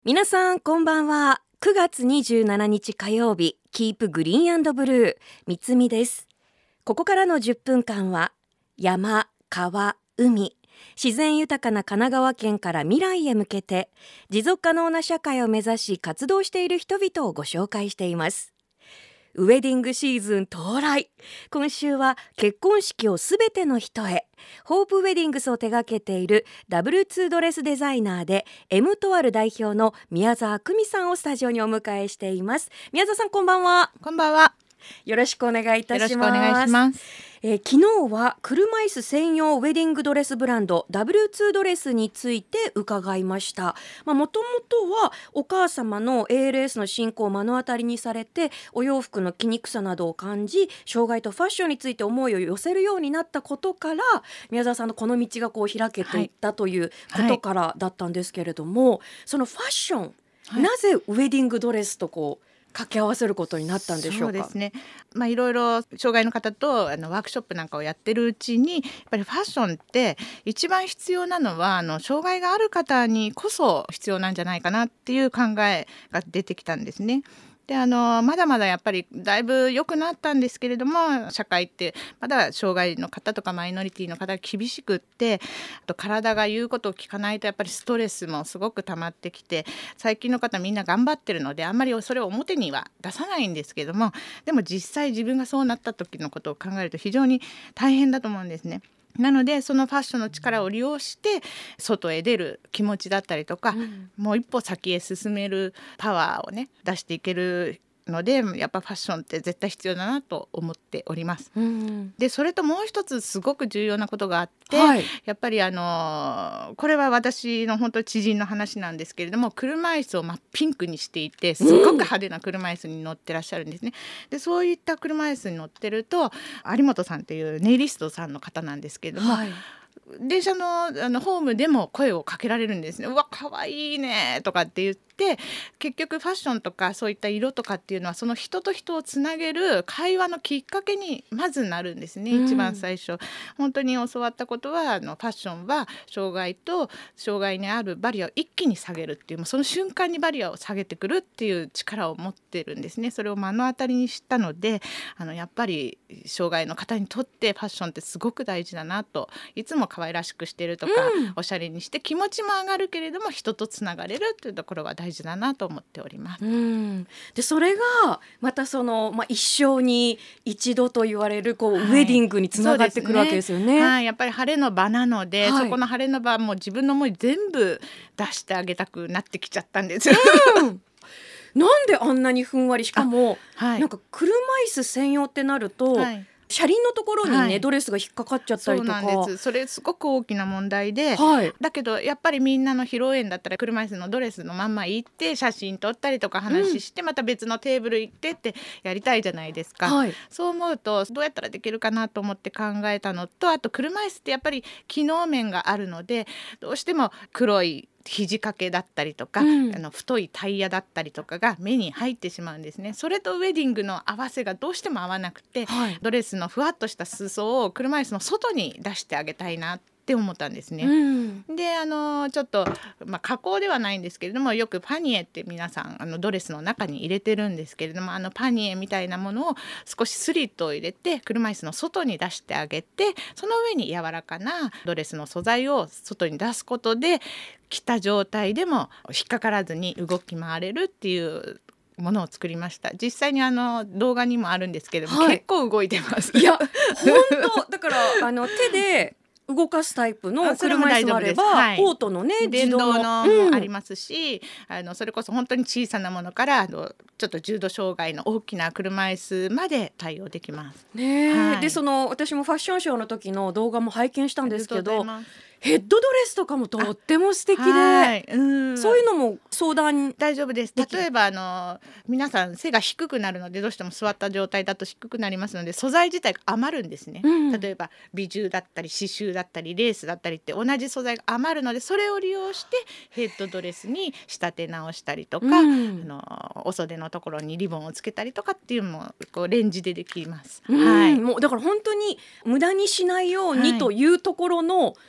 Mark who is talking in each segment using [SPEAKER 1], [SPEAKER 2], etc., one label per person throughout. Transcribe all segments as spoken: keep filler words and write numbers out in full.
[SPEAKER 1] 皆さんこんばんは。くがつにじゅうしちにち火曜日、キープグリーン&ブルー、みつみです。ここからのじゅっぷんかんは山、川、海、自然豊かな神奈川県から未来へ向けて持続可能な社会を目指し活動している人々をご紹介しています。ウェディングシーズン到来。今週は結婚式をすべての人へ、ホープウェディングスを手掛けている ダブリューツー ドレスデザイナーで エム トワル代表の宮沢久美さんをスタジオにお迎えしています。宮沢さん、こんばんは。
[SPEAKER 2] こんばんは。
[SPEAKER 1] よろしくお願いいたします。
[SPEAKER 2] よろしくお願いします。
[SPEAKER 1] えー、昨日は車椅子専用ウェディングドレスブランド ダブリューツー ドレスについて伺いました。もともとはお母様の エーエルエス の進行を目の当たりにされて、お洋服の着にくさなどを感じ、障害とファッションについて思いを寄せるようになったことから、宮沢さんのこの道がこう開けていったということからだったんですけれども、はいはい、そのファッション、はい、なぜウェディングドレスとこう掛け合わせることになったんでしょうか。
[SPEAKER 2] そうですね、まあ、いろいろ障害の方とあのワークショップなんかをやってるうちに、やっぱりファッションって一番必要なのはあの障害がある方にこそ必要なんじゃないかなっていう考えが出てきたんですね。であのまだまだやっぱりだいぶ良くなったんですけれども、社会ってまだ障害の方とかマイノリティの方が厳しくって、あと体が言うことを聞かないとやっぱりストレスもすごく溜まってきて、最近の方みんな頑張ってるのであんまりそれを表には出さないんですけども、でも実際自分がそうなった時のことを考えると非常に大変だと思うんですね。なのでそのファッションの力を利用して外へ出る気持ちだったりとか、うん、もう一歩先へ進めるパワーをね出していけるので、やっぱファッションって絶対必要だなと思っております、うん、でそれともう一つすごく重要なことがあって、はい、やっぱりあのこれは私の本当知人の話なんですけれども、車椅子を真っピンクにしていてすごく派手な車椅子に乗ってらっしゃるんですね。でそういった車椅子に乗ってると、有本さんっていうネイリストさんの方なんですけれども、はい、電車 の, あのホームでも声をかけられるんですね。うわ可愛いねとかって言って、結局ファッションとかそういった色とかっていうのはその人と人をつなげる会話のきっかけにまずなるんですね、うん、一番最初。本当に教わったことはあのファッションは障害と障害にあるバリアを一気に下げるっていう、その瞬間にバリアを下げてくるっていう力を持ってるんですね。それを目の当たりにしたので、あのやっぱり障害の方にとってファッションってすごく大事だなと、いつも可愛らしくしてるとか、うん、おしゃれにして気持ちも上がるけれども人とつながれるというところが大事だなと思っております、うん、
[SPEAKER 1] でそれがまたその、まあ、一生に一度と言われるこう、はい、ウェディングにつながってくるわけですよね。
[SPEAKER 2] はい、やっぱり晴れの場なので、はい、そこの晴れの場も自分の思い全部出してあげたくなってきちゃったんですよ、
[SPEAKER 1] うん、なんであんなにふんわり、しかも、はい、なんか車椅子専用ってなると、はい、車輪のところにね、はい、ドレスが引っかかっちゃったりとか。
[SPEAKER 2] そうなんです。それすごく大きな問題で、
[SPEAKER 1] はい、
[SPEAKER 2] だけどやっぱりみんなの披露宴だったら車椅子のドレスのまんま行って写真撮ったりとか話して、うん、また別のテーブル行ってってやりたいじゃないですか、はい、そう思うとどうやったらできるかなと思って考えたのと、あと車椅子ってやっぱり機能面があるので、どうしても黒い肘掛けだったりとか、うん、あの太いタイヤだったりとかが目に入ってしまうんですね。それとウェディングの合わせがどうしても合わなくて、はい、ドレスのふわっとした裾を車椅子の外に出してあげたいなって思ったんですね、うん、であのちょっと、まあ、加工ではないんですけれども、よくパニエって皆さんあのドレスの中に入れてるんですけれども、あのパニエみたいなものを少しスリットを入れて車椅子の外に出してあげて、その上に柔らかなドレスの素材を外に出すことで着た状態でも引っかからずに動き回れるっていうものを作りました。実際にあの動画にもあるんですけども、はい、結構動いてます。
[SPEAKER 1] いや本当だからあの手で動かすタイプの車椅子もあれば、はい、オートのね
[SPEAKER 2] 電動のもありますし、うん、あのそれこそ本当に小さなものからあのちょっと重度障害の大きな車椅子まで対応できます、
[SPEAKER 1] ね、はい、でその私もファッションショーの時の動画も拝見したんですけど、ヘッドドレスとかもとっても素敵で、はい、うん、そういうのも相談
[SPEAKER 2] 大丈夫です。例えばあの皆さん背が低くなるので、どうしても座った状態だと低くなりますので、素材自体が余るんですね、うん、例えばビジューだったり刺繍だったりレースだったりって同じ素材が余るので、それを利用してヘッドドレスに仕立て直したりとか、うん、あのお袖のところにリボンをつけたりとかっていうのもこうレンジでできます、
[SPEAKER 1] うん、はい、もうだから本当に無駄にしないようにというところの、はい、もう分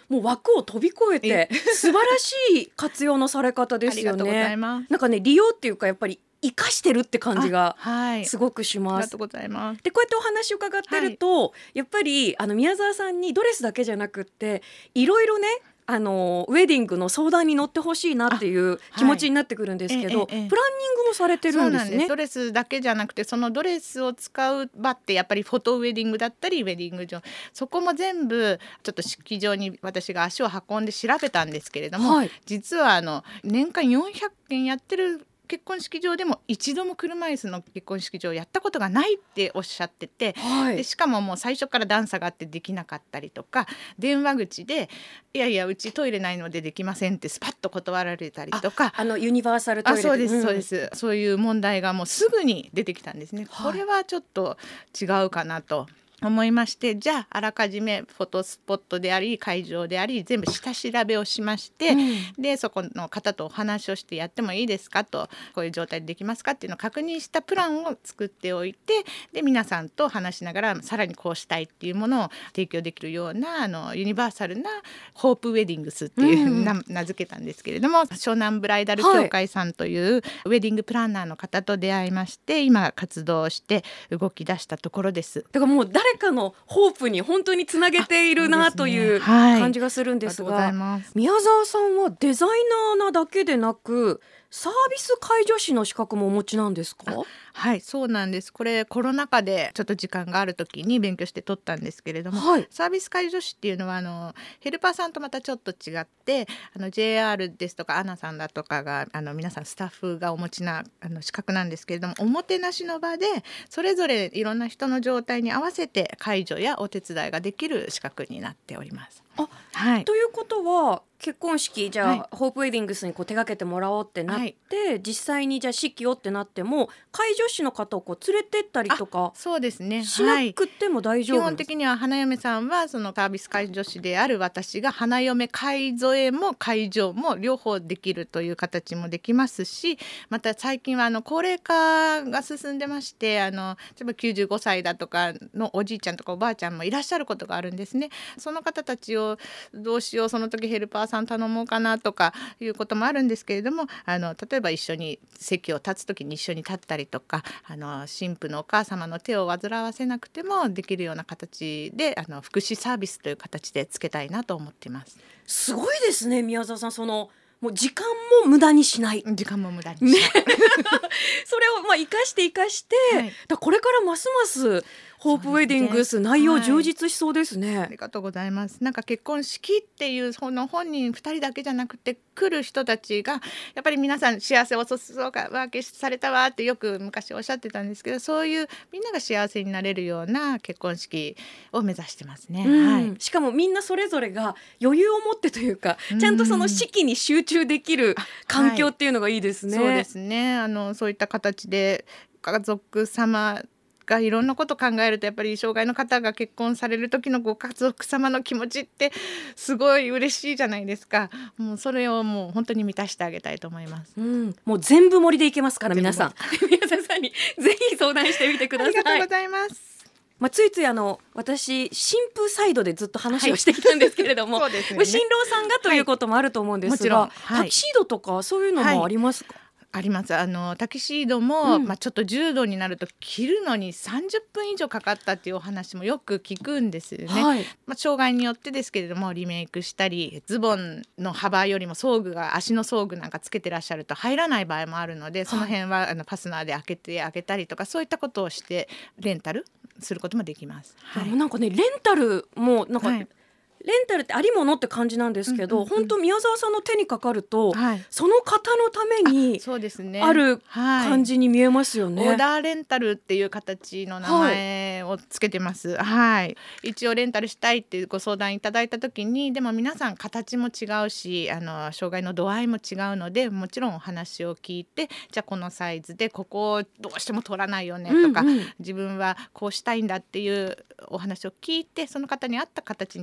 [SPEAKER 1] 枠を飛び越えて素晴らしい活用のされ方ですよね。
[SPEAKER 2] ありがとうございます。
[SPEAKER 1] なんかね、利用っていうかやっぱり生かしてるって感じが
[SPEAKER 2] はい
[SPEAKER 1] すごくします。
[SPEAKER 2] ありがとうございます。
[SPEAKER 1] でこうやってお話を伺ってると、やっぱりあの宮沢さんにドレスだけじゃなくっていろいろね、あのウェディングの相談に乗ってほしいなっていう気持ちになってくるんですけど、
[SPEAKER 2] ええええ
[SPEAKER 1] プランニングもされてるんですね。
[SPEAKER 2] そうなんです。ドレスだけじゃなくて、そのドレスを使う場ってやっぱりフォトウェディングだったりウェディング場、そこも全部ちょっと式場に私が足を運んで調べたんですけれども、
[SPEAKER 1] はい、
[SPEAKER 2] 実はあの年間よんひゃっけんやってる結婚式場でも一度も車椅子の結婚式場をやったことがないっておっしゃってて、
[SPEAKER 1] はい、
[SPEAKER 2] でしかももう最初から段差があってできなかったりとか、電話口でいやいやうちトイレないのでできませんってスパッと断られたりとか、
[SPEAKER 1] ああのユニバーサルトイレ
[SPEAKER 2] あそうです、
[SPEAKER 1] ん
[SPEAKER 2] そうです、そういう問題がもうすぐに出てきたんですね、
[SPEAKER 1] はい、
[SPEAKER 2] これはちょっと違うかなと思いまして、じゃああらかじめフォトスポットであり会場であり全部下調べをしまして、うん、でそこの方とお話をしてやってもいいですかと、こういう状態でできますかっていうのを確認したプランを作っておいて、で皆さんと話しながらさらにこうしたいっていうものを提供できるようなあのユニバーサルなホープウェディングスっていう、うん、名, 名付けたんですけれども、湘南ブライダル協会さんというウェディングプランナーの方と出会いまして、今活動して動き出したところです。
[SPEAKER 1] だからもう誰かのホープに本当につなげているなという感じがするんですが、宮沢さんはデザイナーなだけでなくサービス介助士の資格もお持ちなんですか？
[SPEAKER 2] はい、そうなんです。これコロナ禍でちょっと時間がある時に勉強して取ったんですけれども、
[SPEAKER 1] はい、
[SPEAKER 2] サービス介助士っていうのはあのヘルパーさんとまたちょっと違って、あの ジェイアール ですとかアナさんだとかがあの皆さんスタッフがお持ちなあの資格なんですけれども、おもてなしの場でそれぞれいろんな人の状態に合わせて介助やお手伝いができる資格になっております。
[SPEAKER 1] あ、はい、ということは結婚式じゃあ、はい、ホープウェディングスにこう手掛けてもらおうってなって、はい、実際にじゃあ式をってなっても介助士の方をこう連れてったりとか
[SPEAKER 2] そうですね、
[SPEAKER 1] しなくても大丈夫ですか？
[SPEAKER 2] 基本的には花嫁さんはそのサービス介助士である私が花嫁介添えも介助も両方できるという形もできますし、また最近はあの高齢化が進んでまして、あの例えばきゅうじゅうごさいだとかのおじいちゃんとかおばあちゃんもいらっしゃることがあるんですね。その方たちをどうしよう、その時ヘルパーさん頼もうかなとかいうこともあるんですけれども、あの例えば一緒に席を立つ時に一緒に立ったりとか、あの新婦のお母様の手を煩わせなくてもできるような形であの福祉サービスという形でつけたいなと思っています。
[SPEAKER 1] すごいですね、宮沢さん。そのもう時間も無駄にしない、
[SPEAKER 2] 時間も無駄にしない、ね、
[SPEAKER 1] それをまあ生かして生かして、はい、だこれからますますホープウェディングス、ね、内容充実しそうですね、
[SPEAKER 2] はい、ありがとうございます。なんか結婚式っていうその本人ふたりだけじゃなくて来る人たちがやっぱり皆さん幸せをそそか分けされたわってよく昔おっしゃってたんですけど、そういうみんなが幸せになれるような結婚式を目指してますね、はい、
[SPEAKER 1] しかもみんなそれぞれが余裕を持ってというかちゃんとその式に集中できる環境っていうのがいいですね、
[SPEAKER 2] はい、そうですね。あのそういった形で家族様がいろんなことを考えると、やっぱり障害の方が結婚される時のご家族様の気持ちってすごい嬉しいじゃないですか。もうそれをもう本当に満たしてあげたいと思います、
[SPEAKER 1] うん、もう全部盛りでいけますから皆さん宮沢さんにぜひ相談してみてください。
[SPEAKER 2] ありがとうございます。
[SPEAKER 1] まあ、ついついあの私新婦サイドでずっと話をしてきたんですけれども、はいね、新郎さんがということもあると思うんですが、はい、タキシードとかそういうのもありますか？
[SPEAKER 2] はい、あります。あのタキシードも、うんまあ、ちょっとじゅうどになると着るのにさんじゅっぷん以上かかったっていうお話もよく聞くんですよね、はいまあ、障害によってですけれどもリメイクしたりズボンの幅よりも装具が足の装具なんかつけてらっしゃると入らない場合もあるので、その辺はあのファスナーで開けてあげたりとかそういったことをしてレンタルすることもできます、
[SPEAKER 1] はい、なんかねレンタルもなんか、はいレンタルってありものって感じなんですけど、うんうんうん、本当宮沢さんの手にかかると、はい、その方のためにある感じに見えますよね。
[SPEAKER 2] オーダーレンタルっていう形の名前をつけてます、はいはい、一応レンタルしたいっていうご相談いただいた時に、でも皆さん形も違うしあの障害の度合いも違うので、もちろんお話を聞いて、じゃあこのサイズでここをどうしても取らないよねとか、うんうん、自分はこうしたいんだっていうお話を聞いて、その方に合った形に当日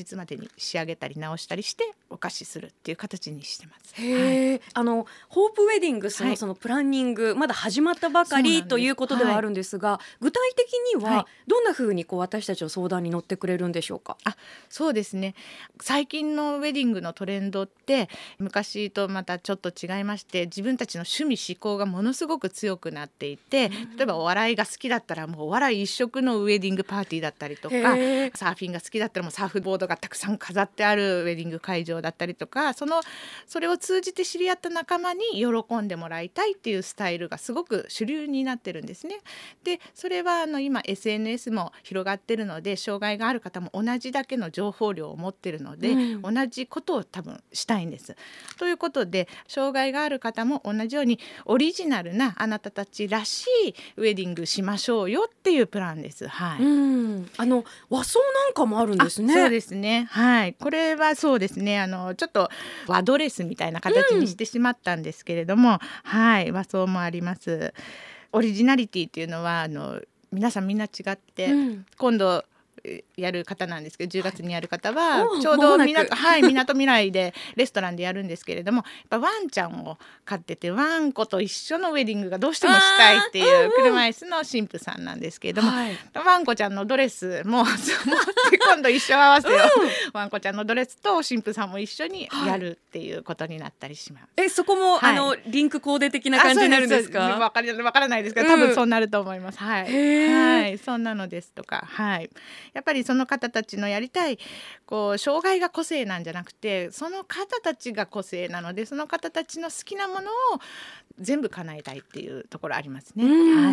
[SPEAKER 2] 日までに仕上げたり直したりしてお貸しするっていう形にしてます。
[SPEAKER 1] へー、はい、あのホープウェディングス
[SPEAKER 2] はい、
[SPEAKER 1] のそのプランニング、まだ始まったばかりということではあるんですが、はい、具体的にはどんな風にこう私たちの相談に乗ってくれるんでしょうか。
[SPEAKER 2] あ、そうですね。最近のウェディングのトレンドって昔とまたちょっと違いまして、自分たちの趣味嗜好がものすごく強くなっていて、例えばお笑いが好きだったらもうお笑い一色のウェディングパーティーだったりとか、サーフィンが好きだったらもうサーフボードがたくさん飾ってあるウェディング会場だったりとか、そのそれを通じて知り合った仲間に喜んでもらいたいっていうスタイルがすごく主流になってるんですね。でそれはあの今 エスエヌエス も広がってるので、障害がある方も同じだけの情報量を持ってるので、うん、同じことを多分したいんです。ということで障害がある方も同じようにオリジナルなあなたたちらしいウェディングしましょうよっていうプランです。はい、
[SPEAKER 1] うん、あの和装なんかもあるんですね。
[SPEAKER 2] そうですね、はい、これはそうですね、あのちょっと和ドレスみたいな形にしてしまったんですけれども、うん、はい、和装もあります。オリジナリティっていうのはあの皆さんみんな違って、うん、今度やる方なんですけど、じゅうがつにやる方はちょうどみな、はい、みなとみらいでレストランでやるんですけれども、やっぱワンちゃんを飼っててワンコと一緒のウェディングがどうしてもしたいっていう車椅子の神父さんなんですけれども、はい、ワンコちゃんのドレスも今度一緒合わせよ、うん、ワンコちゃんのドレスと神父さんも一緒にやるっていうことになったりします。はい、
[SPEAKER 1] えそこも、はい、あのリンクコーデ的な感じになるんですか。
[SPEAKER 2] わかりわからないですけど、多分そうなると思います。うん、はい、はい、そんなのですとか、はい、やっぱりその方たちのやりたいこう障害が個性なんじゃなくて、その方たちが個性なので、その方たちの好きなものを全部叶えたいっていうところありますね。はい、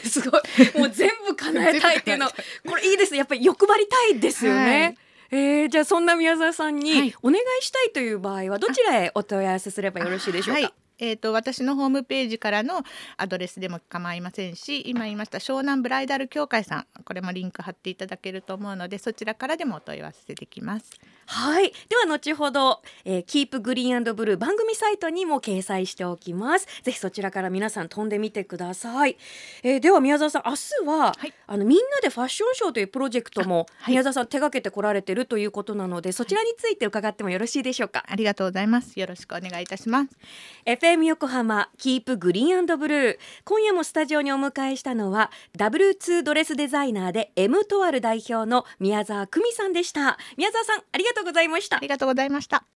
[SPEAKER 1] すごい、もう全部叶えたいっていうのこれいいですね。やっぱり欲張りたいですよね。はい、えー、じゃあそんな宮沢さんにお願いしたいという場合はどちらへお問い合わせすればよろしいでしょうか。
[SPEAKER 2] はい、えーと、私のホームページからのアドレスでも構いませんし、今言いました湘南ブライダル協会さん、これもリンク貼っていただけると思うので、そちらからでもお問い合わせできます。
[SPEAKER 1] はい、では後ほど、えー、Keep Green and Blue 番組サイトにも掲載しておきます。ぜひそちらから皆さん飛んでみてください。えー、では宮沢さん、明日は、はい、あのみんなでファッションショーというプロジェクトも、はい、宮沢さん手掛けてこられてるということなので、そちらについて伺ってもよろしいでしょうか。
[SPEAKER 2] ありがとうございます。よろしくお願いいたします。
[SPEAKER 1] エフエム 横浜 Keep Green and Blue、 今夜もスタジオにお迎えしたのは ダブリューツー ドレスデザイナーで M トワル代表の宮沢久美さんでした。宮沢さん、ありがとうございました。
[SPEAKER 2] ありがとうございました。